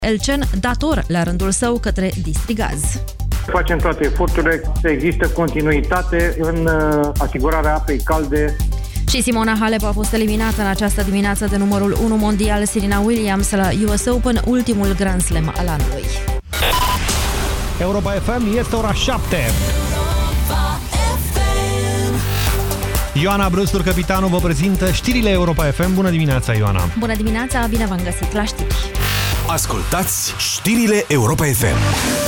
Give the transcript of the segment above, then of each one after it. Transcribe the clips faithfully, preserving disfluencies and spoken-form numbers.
Elcen, dator la rândul său către Distrigaz. Facem toate eforturile să există continuitate în asigurarea apei calde. Și Simona Halep a fost eliminată în această dimineață de numărul unu mondial Serena Williams la U S Open, ultimul Grand Slam al anului. Europa F M, este ora șapte. Ioana Brustur, capitanul, vă prezintă știrile Europa F M. Bună dimineața, Ioana! Bună dimineața, bine v-am găsit la știri! Ascultați știrile Europa F M.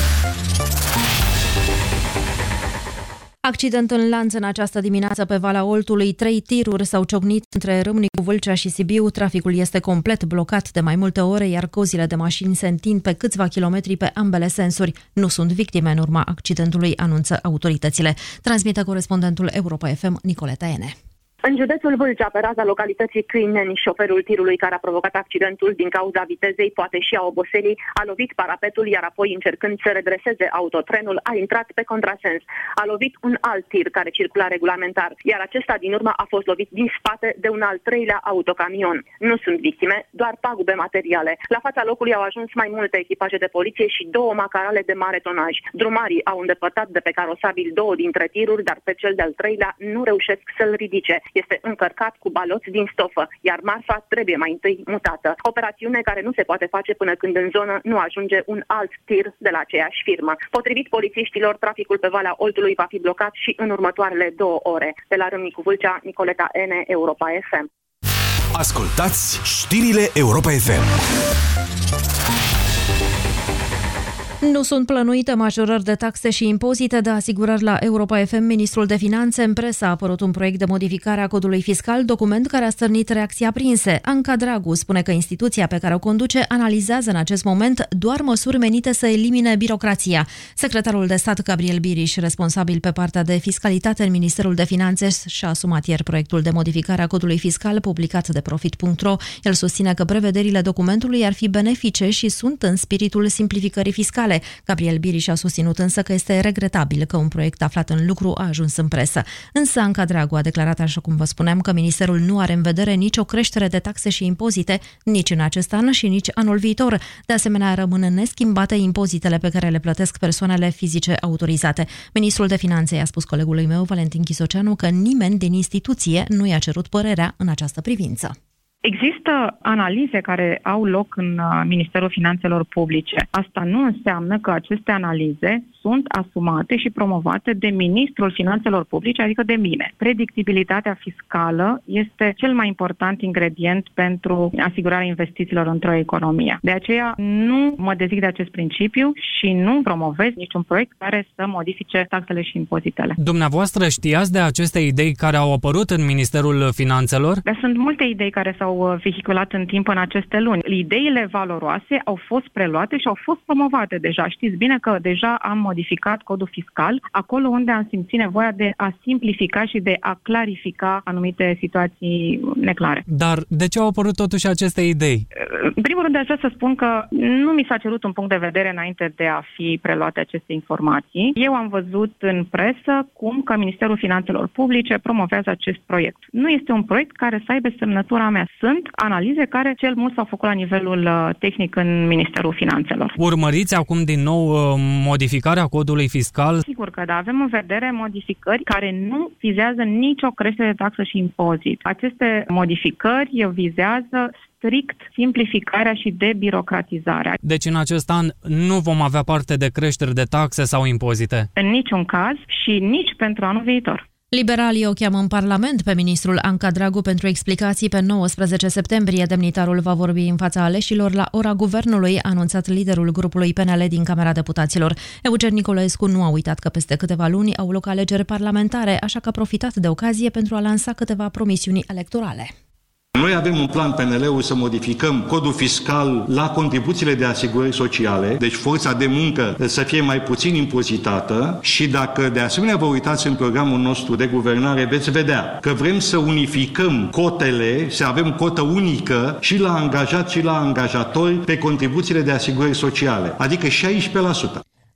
Accident în lanț în această dimineață pe Valea Oltului. Trei tiruri s-au ciocnit între Râmnicu, Vâlcea și Sibiu. Traficul este complet blocat de mai multe ore, iar cozile de mașini se întind pe câțiva kilometri pe ambele sensuri. Nu sunt victime în urma accidentului, anunță autoritățile. Transmite corespondentul Europa F M, Nicoleta Ene. În județul Vâlcea, pe raza localității Câineni, șoferul tirului care a provocat accidentul din cauza vitezei, poate și a oboselii, a lovit parapetul, iar apoi, încercând să redreseze autotrenul, a intrat pe contrasens. A lovit un alt tir care circula regulamentar, iar acesta din urmă a fost lovit din spate de un al treilea autocamion. Nu sunt victime, doar pagube materiale. La fața locului au ajuns mai multe echipaje de poliție și două macarale de mare tonaj. Drumarii au îndepărtat de pe carosabil două dintre tiruri, dar pe cel de-al treilea nu reușesc să-l ridice. Este încărcat cu baloți din stofă, iar marfa trebuie mai întâi mutată. Operațiune care nu se poate face până când în zonă nu ajunge un alt tir de la aceeași firmă. Potrivit polițiștilor, traficul pe Valea Oltului va fi blocat și în următoarele două ore. De la Râmnicu Vâlcea, Nicoleta Ene, Europa F M. Ascultați știrile Europa F M. Nu sunt plănuite majorări de taxe și impozite de asigurări la Europa F M. Ministrul de Finanțe, în presă a apărut un proiect de modificare a codului fiscal, document care a stârnit reacții aprinse. Anca Dragu spune că instituția pe care o conduce analizează în acest moment doar măsuri menite să elimine birocrația. Secretarul de stat Gabriel Biriș, responsabil pe partea de fiscalitate în Ministerul de Finanțe, și-a asumat ieri proiectul de modificare a codului fiscal publicat de Profit punct ro. El susține că prevederile documentului ar fi benefice și sunt în spiritul simplificării fiscale. Gabriel Biriș a susținut însă că este regretabil că un proiect aflat în lucru a ajuns în presă. Însă Anca Dragu a declarat, așa cum vă spuneam, că ministerul nu are în vedere nicio creștere de taxe și impozite nici în acest an și nici anul viitor. De asemenea, rămân neschimbate impozitele pe care le plătesc persoanele fizice autorizate. Ministrul de Finanțe i-a spus colegului meu, Valentin Chisoceanu, că nimeni din instituție nu i-a cerut părerea în această privință. Există analize care au loc în Ministerul Finanțelor Publice. Asta nu înseamnă că aceste analize sunt asumate și promovate de Ministrul Finanțelor Publice, adică de mine. Predictibilitatea fiscală este cel mai important ingredient pentru asigurarea investițiilor într-o economie. De aceea nu mă dezic de acest principiu și nu promovez niciun proiect care să modifice taxele și impozitele. Dumneavoastră știați de aceste idei care au apărut în Ministerul Finanțelor? Dar sunt multe idei care s-au vehiculat în timp în aceste luni. Ideile valoroase au fost preluate și au fost promovate deja. Știți bine că deja am modificat codul fiscal acolo unde am simțit nevoia de a simplifica și de a clarifica anumite situații neclare. Dar de ce au apărut totuși aceste idei? În primul rând, aș vrea să spun că nu mi s-a cerut un punct de vedere înainte de a fi preluate aceste informații. Eu am văzut în presă cum că Ministerul Finanțelor Publice promovează acest proiect. Nu este un proiect care să aibă semnătura mea. Sunt analize care cel mult s-au făcut la nivelul tehnic în Ministerul Finanțelor. Urmăriți acum din nou modificarea codului fiscal? Sigur că da. Avem în vedere modificări care nu vizează nicio creștere de taxă și impozit. Aceste modificări vizează strict simplificarea și debirocratizarea. Deci în acest an nu vom avea parte de creșteri de taxe sau impozite? În niciun caz și nici pentru anul viitor. Liberalii o cheamă în Parlament pe ministrul Anca Dragu pentru explicații pe nouăsprezece septembrie. Demnitarul va vorbi în fața aleșilor la ora guvernului, a anunțat liderul grupului P N L din Camera Deputaților. Eugen Nicolescu nu a uitat că peste câteva luni au loc alegeri parlamentare, așa că a profitat de ocazie pentru a lansa câteva promisiuni electorale. Noi avem un plan P N L-ul să modificăm codul fiscal la contribuțiile de asigurări sociale, deci forța de muncă să fie mai puțin impozitată și dacă de asemenea vă uitați în programul nostru de guvernare, veți vedea că vrem să unificăm cotele, să avem cotă unică și la angajați și la angajatori pe contribuțiile de asigurări sociale, adică șaisprezece la sută.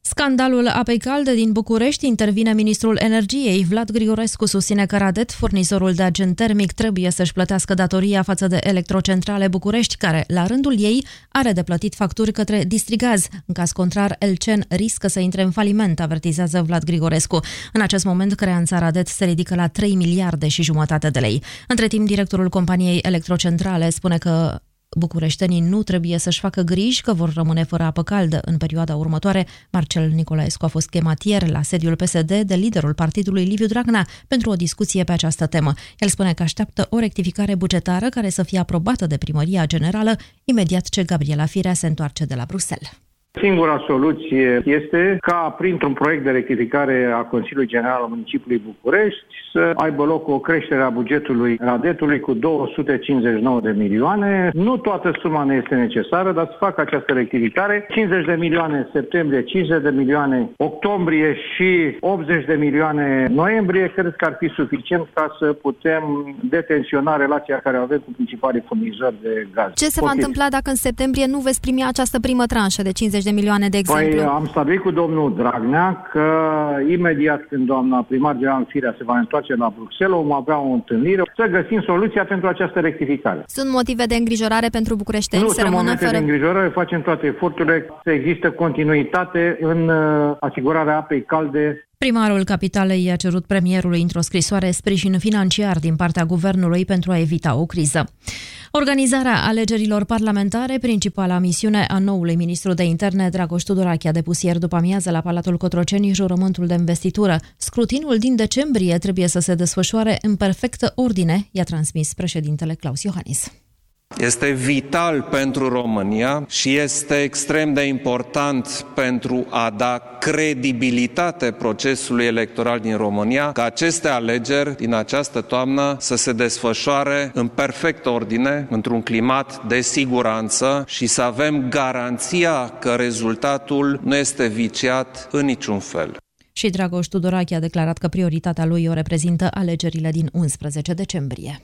Scandalul apei calde din București, intervine ministrul energiei. Vlad Grigorescu susține că Radet, furnizorul de agent termic, trebuie să-și plătească datoria față de Electrocentrale București, care, la rândul ei, are de plătit facturi către Distrigaz. În caz contrar, Elcen riscă să intre în faliment, avertizează Vlad Grigorescu. În acest moment, creanța Radet se ridică la trei miliarde și jumătate de lei. Între timp, directorul companiei Electrocentrale spune că bucureștenii nu trebuie să-și facă griji că vor rămâne fără apă caldă în perioada următoare. Marcel Nicolaescu a fost chemat ieri la sediul P S D de liderul partidului Liviu Dragnea pentru o discuție pe această temă. El spune că așteaptă o rectificare bugetară care să fie aprobată de Primăria Generală imediat ce Gabriela Firea se întoarce de la Bruxelles. Singura soluție este ca, printr-un proiect de rectificare a Consiliului General al Municipiului București, să aibă loc o creștere a bugetului Radetului cu două sute cincizeci și nouă de milioane. Nu toată suma ne este necesară, dar să facă această rectificare. cincizeci de milioane septembrie, cincizeci de milioane octombrie și optzeci de milioane noiembrie, cred că ar fi suficient ca să putem detensiona relația care o avem cu principalii furnizori de gaz. Ce se va întâmpla dacă în septembrie nu veți primi această primă tranșă de cincizeci de milioane, de exemplu? Păi am stabilit cu domnul Dragnea că imediat când doamna primar general Firea se va întoarce la Bruxelles, vom avea o întâlnire să găsim soluția pentru această rectificare. Sunt motive de îngrijorare pentru bucureșteni nu să rămână momente fără... de îngrijorare, facem toate eforturile să există continuitate în uh, asigurarea apei calde. Primarul Capitalei i-a cerut premierului într-o scrisoare sprijin financiar din partea guvernului pentru a evita o criză. Organizarea alegerilor parlamentare, principala misiune a noului ministru de interne, Dragoș Tudorache, a depus ieri după amiază la Palatul Cotroceni jurământul de investitură. Scrutinul din decembrie trebuie să se desfășoare în perfectă ordine, i-a transmis președintele Claus Iohannis. Este vital pentru România și este extrem de important pentru a da credibilitate procesului electoral din România ca aceste alegeri din această toamnă să se desfășoare în perfectă ordine, într-un climat de siguranță și să avem garanția că rezultatul nu este viciat în niciun fel. Și Dragoș Tudorache a declarat că prioritatea lui o reprezintă alegerile din unsprezece decembrie.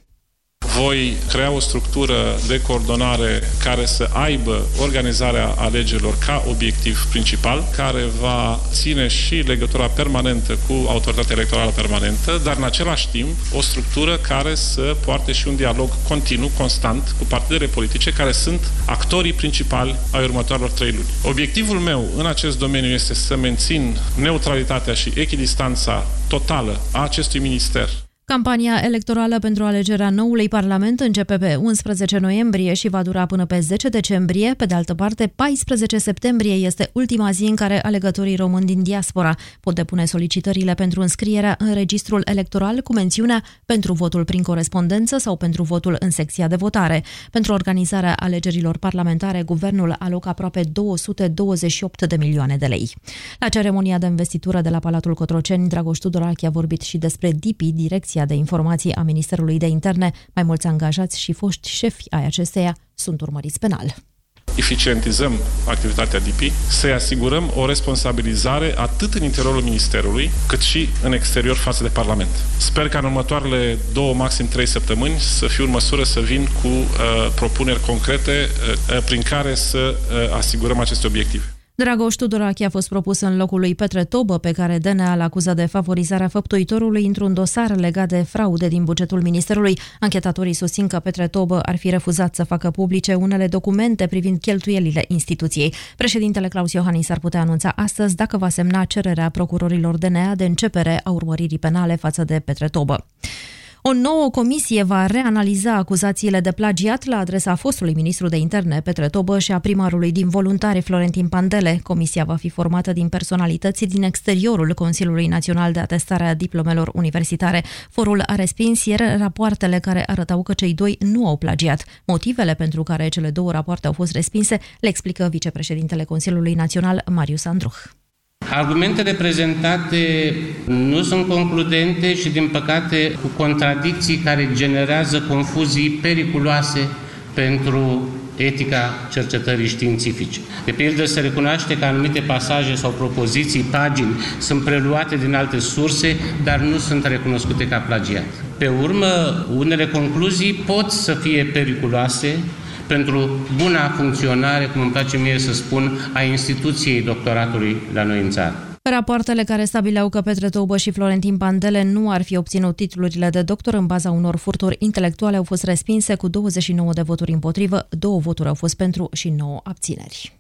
Voi crea o structură de coordonare care să aibă organizarea alegerilor ca obiectiv principal, care va ține și legătura permanentă cu autoritatea electorală permanentă, dar în același timp o structură care să poarte și un dialog continuu, constant, cu partidele politice care sunt actorii principali ai următoarelor trei luni. Obiectivul meu în acest domeniu este să mențin neutralitatea și echidistanța totală a acestui minister. Campania electorală pentru alegerea noului Parlament începe pe unsprezece noiembrie și va dura până pe zece decembrie. Pe de altă parte, paisprezece septembrie este ultima zi în care alegătorii români din diaspora pot depune solicitările pentru înscrierea în registrul electoral cu mențiunea pentru votul prin corespondență sau pentru votul în secția de votare. Pentru organizarea alegerilor parlamentare, guvernul alocă aproape două sute douăzeci și opt de milioane de lei. La ceremonia de investitură de la Palatul Cotroceni, Dragoș Tudorache a vorbit și despre D I P I, Direcția de Informații a Ministerului de Interne. Mai mulți angajați și foști șefi ai acesteia sunt urmăriți penal. Eficientizăm activitatea D I P I, să-i asigurăm o responsabilizare atât în interiorul Ministerului, cât și în exterior față de Parlament. Sper ca în următoarele două, maxim trei săptămâni să fiu în măsură să vin cu uh, propuneri concrete uh, prin care să uh, asigurăm aceste obiective. Dragoș Tudorache a fost propus în locul lui Petre Tobă, pe care D N A l acuză de favorizarea făptuitorului într-un dosar legat de fraude din bugetul Ministerului. Anchetatorii susțin că Petre Tobă ar fi refuzat să facă publice unele documente privind cheltuielile instituției. Președintele Claus Iohannis ar putea anunța astăzi dacă va semna cererea procurorilor D N A de începere a urmăririi penale față de Petre Tobă. O nouă comisie va reanaliza acuzațiile de plagiat la adresa fostului ministru de interne, Petre Tobă, și a primarului din Voluntari, Florentin Pandele. Comisia va fi formată din personalități din exteriorul Consiliului Național de Atestare a Diplomelor Universitare. Forul a respins ieri rapoartele care arătau că cei doi nu au plagiat. Motivele pentru care cele două rapoarte au fost respinse le explică vicepreședintele Consiliului Național, Marius Andruh. Argumentele prezentate nu sunt concludente și, din păcate, cu contradicții care generează confuzii periculoase pentru etica cercetării științifice. De pildă, se recunoaște că anumite pasaje sau propoziții, pagini, sunt preluate din alte surse, dar nu sunt recunoscute ca plagiat. Pe urmă, unele concluzii pot să fie periculoase pentru buna funcționare, cum îmi place mie să spun, a instituției doctoratului la noi în țară. Rapoartele care stabileau că Petre Tăubă și Florentin Pandele nu ar fi obținut titlurile de doctor în baza unor furturi intelectuale au fost respinse cu douăzeci și nouă de voturi împotrivă, două voturi au fost pentru și nouă abțineri.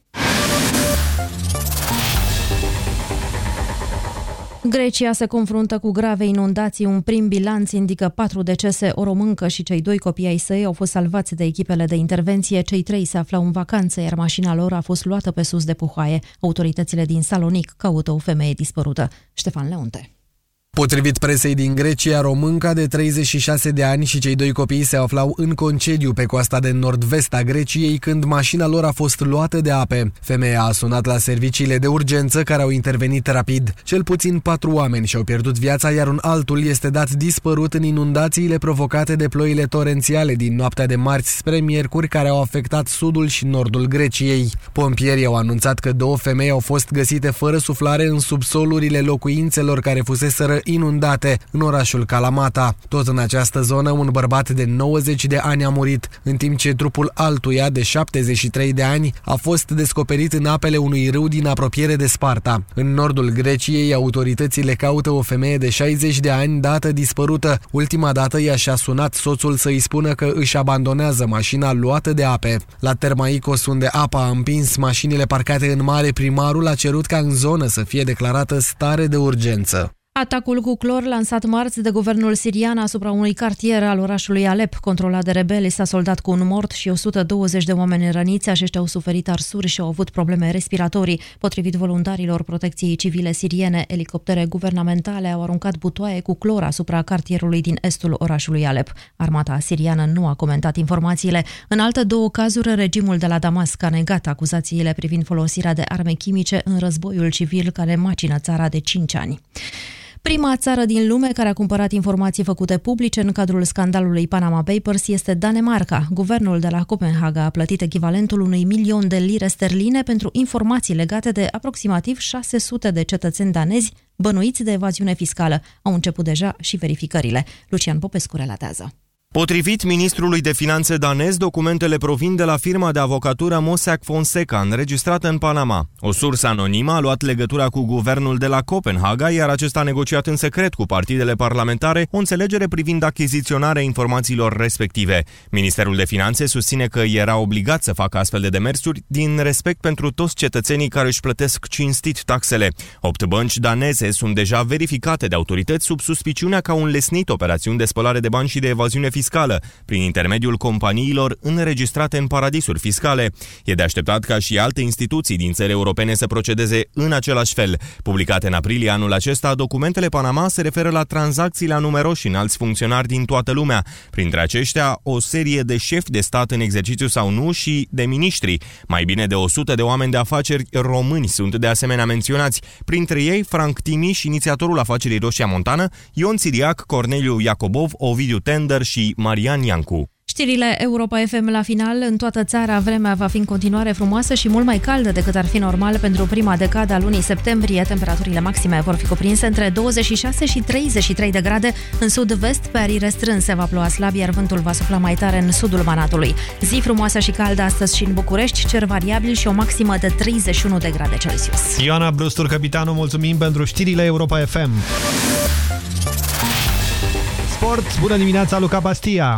Grecia se confruntă cu grave inundații. Un prim bilanț indică patru decese. O româncă și cei doi copii ai săi au fost salvați de echipele de intervenție. Cei trei se aflau în vacanță, iar mașina lor a fost luată pe sus de puhoaie. Autoritățile din Salonic caută o femeie dispărută. Ștefan Leonte. Potrivit presei din Grecia, românca de treizeci și șase de ani și cei doi copii se aflau în concediu pe coasta de nord-vest a Greciei când mașina lor a fost luată de ape. Femeia a sunat la serviciile de urgență care au intervenit rapid. Cel puțin patru oameni și-au pierdut viața, iar un altul este dat dispărut în inundațiile provocate de ploile torențiale din noaptea de marți spre miercuri care au afectat sudul și nordul Greciei. Pompierii au anunțat că două femei au fost găsite fără suflare în subsolurile locuințelor care fuseseră inundate în orașul Kalamata. Tot în această zonă, un bărbat de nouăzeci de ani a murit, în timp ce trupul altuia de șaptezeci și trei de ani a fost descoperit în apele unui râu din apropiere de Sparta. În nordul Greciei, autoritățile caută o femeie de șaizeci de ani dată dispărută. Ultima dată ea și-a sunat soțul să-i spună că își abandonează mașina luată de ape. La Termaicos, unde apa a împins mașinile parcate în mare, primarul a cerut ca în zonă să fie declarată stare de urgență. Atacul cu clor lansat marți de guvernul sirian asupra unui cartier al orașului Alep, controlat de rebeli, s-a soldat cu un mort și o sută douăzeci de oameni răniți. Aceștia au suferit arsuri și au avut probleme respiratorii. Potrivit voluntarilor protecției civile siriene, elicoptere guvernamentale au aruncat butoaie cu clor asupra cartierului din estul orașului Alep. Armata siriană nu a comentat informațiile. În alte două cazuri, regimul de la Damasc a negat acuzațiile privind folosirea de arme chimice în războiul civil care macină țara de cinci ani. Prima țară din lume care a cumpărat informații făcute publice în cadrul scandalului Panama Papers este Danemarca. Guvernul de la Copenhaga a plătit echivalentul unui milion de lire sterline pentru informații legate de aproximativ șase sute de cetățeni danezi bănuiți de evaziune fiscală. Au început deja și verificările. Lucian Popescu relatează. Potrivit ministrului de finanțe danez, documentele provin de la firma de avocatură Mossack Fonseca, înregistrată în Panama. O sursă anonimă a luat legătura cu guvernul de la Copenhaga, iar acesta a negociat în secret cu partidele parlamentare o înțelegere privind achiziționarea informațiilor respective. Ministerul de Finanțe susține că era obligat să facă astfel de demersuri din respect pentru toți cetățenii care își plătesc cinstit taxele. Opt bănci daneze sunt deja verificate de autorități sub suspiciunea că au înlesnit operațiuni de spălare de bani și de evaziune fiscală prin intermediul companiilor înregistrate în paradisuri fiscale. E de așteptat ca și alte instituții din țări europene să procedeze în același fel. Publicate în aprilie anul acesta, documentele Panama se referă la tranzacțiile a numeroși înalți funcționari din toată lumea, printre aceștia o serie de șefi de stat în exercițiu sau nu și de miniștri. Mai bine de o sută de oameni de afaceri români sunt de asemenea menționați, printre ei Frank Timiș, inițiatorul afacerii Roșia Montană, Ion Țiriac, Corneliu Iacobov, Ovidiu Tender și Marian Iancu. Știrile Europa F M la final. În toată țara vremea va fi în continuare frumoasă și mult mai caldă decât ar fi normal pentru prima decadă a lunii septembrie. Temperaturile maxime vor fi cuprinse între douăzeci și șase și treizeci și trei de grade. În sud-vest, pe arii restrânse va ploua slab, iar vântul va sufla mai tare în sudul Banatului. Zi frumoasă și caldă astăzi și în București, cer variabil și o maximă de treizeci și unu de grade Celsius. Ioana Brustur, capitanul, mulțumim pentru știrile Europa F M. Sport, bună dimineața, Luca Bastia!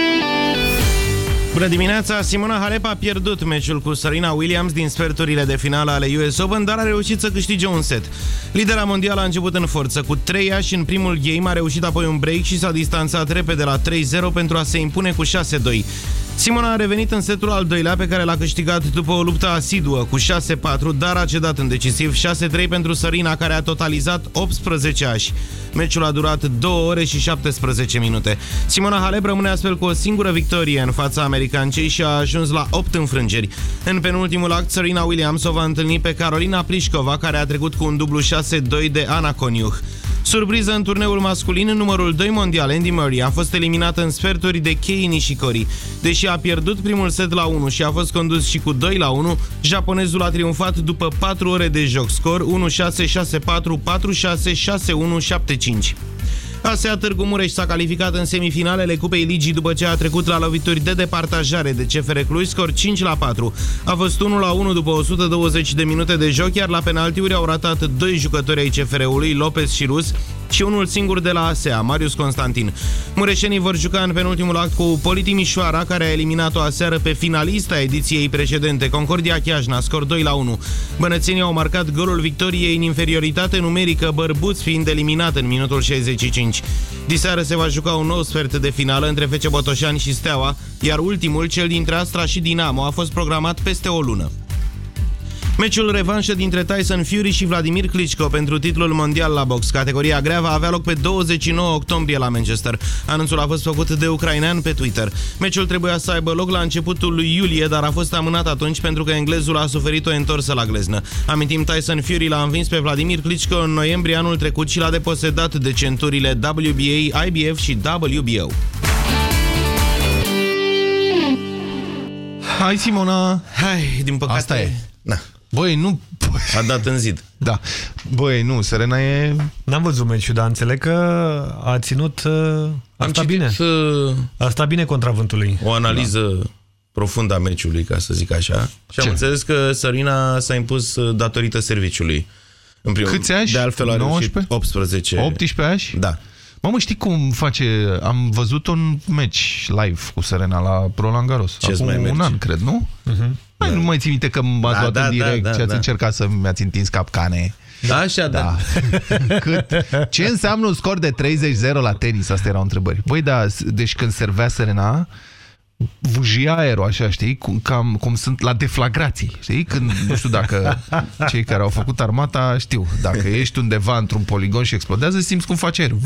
Bună dimineața! Simona Halep a pierdut meciul cu Serena Williams din sferturile de finală ale U S Open, dar a reușit să câștige un set. Lidera mondială a început în forță cu trei și în primul game a reușit apoi un break și s-a distanțat repede la trei zero pentru a se impune cu șase doi. Simona a revenit în setul al doilea, pe care l-a câștigat după o luptă asiduă cu șase patru, dar a cedat în decisiv șase trei pentru Serena, care a totalizat optsprezece ași. Meciul a durat două ore și șaptesprezece minute. Simona Halep rămâne astfel cu o singură victorie în fața americancei și a ajuns la opt înfrângeri. În penultimul act, Serena Williams o va întâlni pe Carolina Pliskova, care a trecut cu un dublu șase doi de Ana Koniuch. Surpriză în turneul masculin, numărul doi mondial Andy Murray a fost eliminat în sferturi de Kei Nishikori. Deși a pierdut primul set la unu și a fost condus și cu doi la unu, japonezul a triumfat după patru ore de joc. Scor unu șase, șase patru, patru șase, șase unu, șapte cinci. A S E A Târgu Mureș s-a calificat în semifinalele Cupei Ligii după ce a trecut la lovituri de departajare de C F R Cluj, scor cinci la patru. A fost unu la unu după o sută douăzeci de minute de joc, iar la penaltiuri au ratat doi jucători ai C F R-ului, Lopez și Rus, și unul singur de la A S E A, Marius Constantin. Mureșenii vor juca în penultimul act cu Poli Timișoara, care a eliminat-o aseară pe finalista ediției precedente, Concordia Chiajna, scor doi la unu. Bănățenii au marcat golul victoriei în inferioritate numerică, Bărbuț fiind eliminat în minutul șaizeci și cinci. Diseară se va juca un nou sfert de finală între F C Botoșani și Steaua, iar ultimul, cel dintre Astra și Dinamo, a fost programat peste o lună. Meciul revanșă dintre Tyson Fury și Vladimir Klitschko pentru titlul mondial la box, categoria grea, va avea loc pe douăzeci și nouă octombrie la Manchester. Anunțul a fost făcut de ucrainean pe Twitter. Meciul trebuia să aibă loc la începutul lui iulie, dar a fost amânat atunci pentru că englezul a suferit o întorsă la gleznă. Amintim, Tyson Fury l-a învins pe Vladimir Klitschko în noiembrie anul trecut și l-a deposedat de centurile W B A, I B F și W B O. Hai, Simona! Hai, din păcate... Asta e. Na. Băi, nu... A dat în zid. Da. Băi, nu, Serena e... N-am văzut meciul, dar înțeleg că a ținut... Uh, a stat bine. Uh, a stat bine contra vântului. O analiză da. profundă a meciului, ca să zic așa. Și am înțeles că Serena s-a impus datorită serviciului. În primul, Câți ani? De altfel a nouăsprezece? optsprezece. optsprezece ani? Da. Mamă, știi cum face... Am văzut un meci live cu Serena la Roland Garros. Ce-ți mai un merge? an, cred, nu? Uh-huh. Mai, da. Nu mai țin minte că m-ați da, luat da, în direct da, da, și ați da. încercat să mi-ați întins capcane. Da, așa, da. da. Cât? Ce înseamnă un scor de treizeci zero la tenis? Astea erau întrebări. Băi, da, deci când servea Serena, vujia aerul, așa, știi? Cum, cam, cum sunt la deflagrații, știi? Când, nu știu dacă cei care au făcut armata știu. Dacă ești undeva într-un poligon și explodează, simți cum face aerul.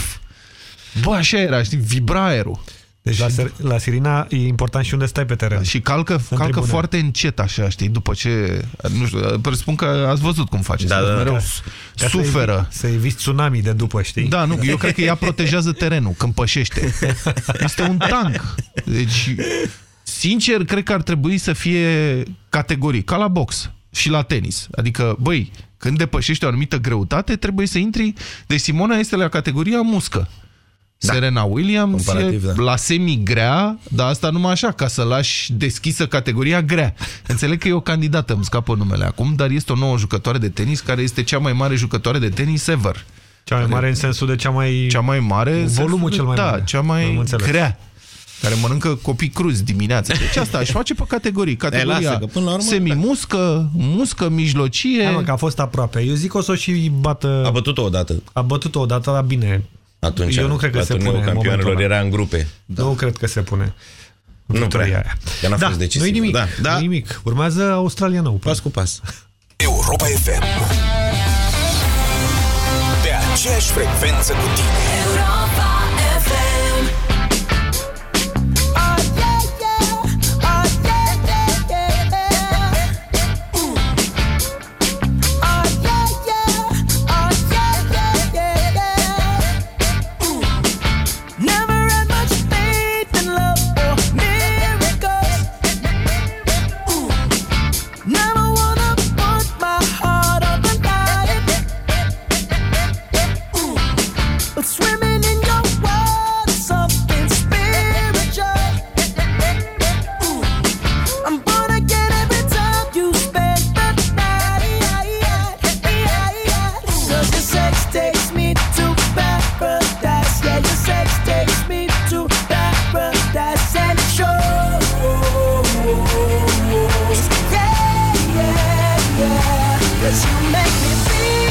Bă, așa era, știi? Vibra aerul. Deci la, la Serena e important și unde stai pe teren. Și calcă, calcă foarte încet așa, știi, după ce, nu știu, presupun că ați văzut cum face. Da, da, mereu ca suferă. Să eviți tsunami de după, știi? Da, nu, eu cred că ea protejează terenul când pășește. Este un tank. Deci, sincer, cred că ar trebui să fie categorii, ca la box și la tenis. Adică, băi, când depășești o anumită greutate, trebuie să intri... Deci Simona este la categoria muscă. Da. Serena Williams e da. la semi-grea, dar asta numai așa, ca să lași deschisă categoria grea. Înțeleg că e o candidată, îmi scapă numele acum, dar este o nouă jucătoare de tenis care este cea mai mare jucătoare de tenis ever. Cea mai mare în sensul de cea mai... Cea mai mare... Volumul cel mai da, mare. Da, cea mai grea. Care mănâncă copii cruzi dimineața. Deci asta își face pe categorii. Categoria semi-muscă, muscă, mijlocie... Hai mă, că a fost aproape. Eu zic că o să o și bată... A bătut-o odată. A bătut-o odată, dar bine... Atunci, eu nu cred că se pune campionilor era în grupe. Da. Nu cred că se pune. Nu prea. Că n-a da, fost decisiv. Nu-i nimic. Da. Da. Nu nimic. Urmează Australian Open. Pas cu pas. Europa F M. Pe aceeași frecvență cu tine. Europa F M. You make me feel